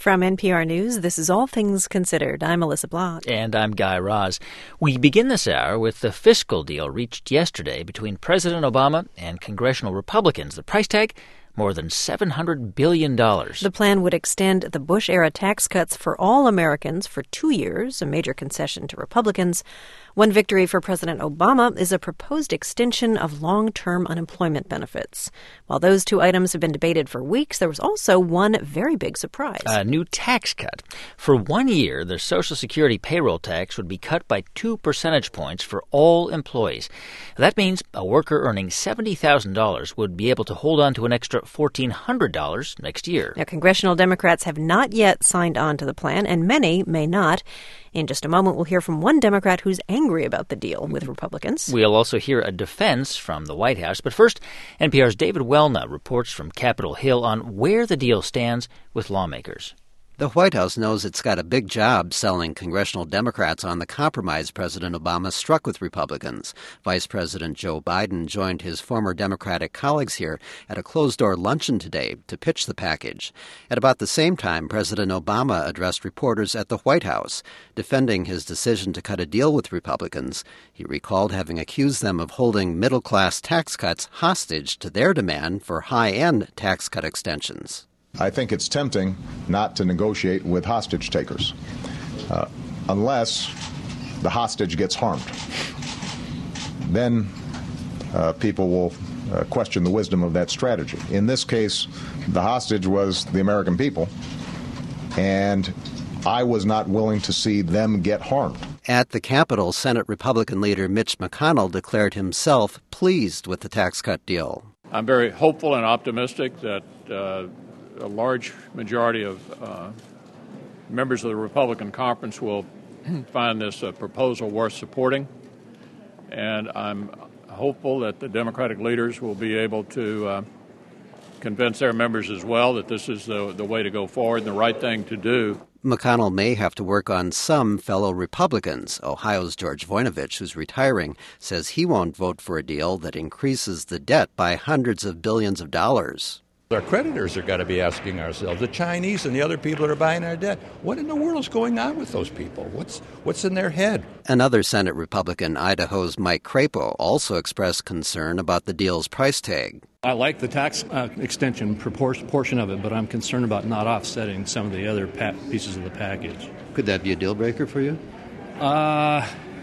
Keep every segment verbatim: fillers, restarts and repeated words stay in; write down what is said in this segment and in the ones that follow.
From N P R News, this is All Things Considered. I'm Melissa Block. And I'm Guy Raz. We begin this hour with the fiscal deal reached yesterday between President Obama and congressional Republicans. The price tag? More than seven hundred billion dollars. The plan would extend the Bush-era tax cuts for all Americans for two years, a major concession to Republicans. One victory for President Obama is a proposed extension of long-term unemployment benefits. While those two items have been debated for weeks, there was also one very big surprise. A new tax cut. For one year, the Social Security payroll tax would be cut by two percentage points for all employees. That means a worker earning seventy thousand dollars would be able to hold on to an extra one thousand four hundred dollars next year. Now, congressional Democrats have not yet signed on to the plan, and many may not. In just a moment, we'll hear from one Democrat who's angry about the deal with Republicans. We'll also hear a defense from the White House. But first, N P R's David Welna reports from Capitol Hill on where the deal stands with lawmakers. The White House knows it's got a big job selling congressional Democrats on the compromise President Obama struck with Republicans. Vice President Joe Biden joined his former Democratic colleagues here at a closed-door luncheon today to pitch the package. At about the same time, President Obama addressed reporters at the White House, defending his decision to cut a deal with Republicans. He recalled having accused them of holding middle-class tax cuts hostage to their demand for high-end tax cut extensions. I think it's tempting not to negotiate with hostage takers, uh, unless the hostage gets harmed. Then uh, people will uh, question the wisdom of that strategy. In this case, the hostage was the American people, and I was not willing to see them get harmed. At the Capitol, Senate Republican leader Mitch McConnell declared himself pleased with the tax cut deal. I'm very hopeful and optimistic that uh, a large majority of uh, members of the Republican conference will find this a proposal worth supporting. And I'm hopeful that the Democratic leaders will be able to uh, convince their members as well that this is the, the way to go forward and the right thing to do. McConnell may have to work on some fellow Republicans. Ohio's George Voinovich, who's retiring, says he won't vote for a deal that increases the debt by hundreds of billions of dollars. Our creditors are going to be asking ourselves, the Chinese and the other people that are buying our debt, what in the world is going on with those people? What's what's in their head? Another Senate Republican, Idaho's Mike Crapo, also expressed concern about the deal's price tag. I like the tax uh, extension proportion, portion of it, but I'm concerned about not offsetting some of the other pa- pieces of the package. Could that be a deal breaker for you? Uh,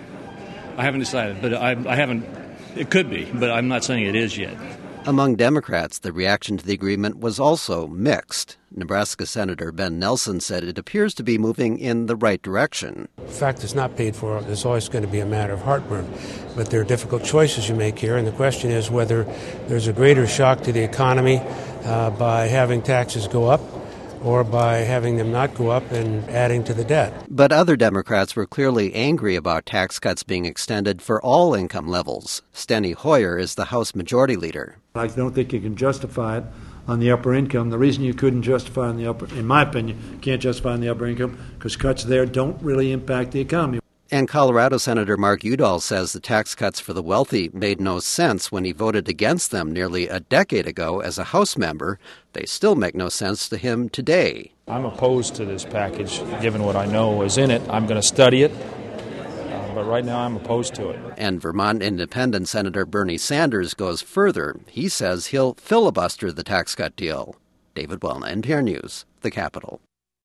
I haven't decided, but I, I haven't. It could be, but I'm not saying it is yet. Among Democrats, the reaction to the agreement was also mixed. Nebraska Senator Ben Nelson said it appears to be moving in the right direction. The fact it's not paid for is always going to be a matter of heartburn. But there are difficult choices you make here, and the question is whether there's a greater shock to the economy uh, by having taxes go up or by having them not go up and adding to the debt. But other Democrats were clearly angry about tax cuts being extended for all income levels. Steny Hoyer is the House Majority Leader. I don't think you can justify it on the upper income. The reason you couldn't justify on the upper, in my opinion, you can't justify on the upper income because cuts there don't really impact the economy. And Colorado Senator Mark Udall says the tax cuts for the wealthy made no sense when he voted against them nearly a decade ago as a House member. They still make no sense to him today. I'm opposed to this package, given what I know is in it. I'm going to study it, uh, but right now I'm opposed to it. And Vermont Independent Senator Bernie Sanders goes further. He says he'll filibuster the tax cut deal. David Welna, N P R News, the Capitol.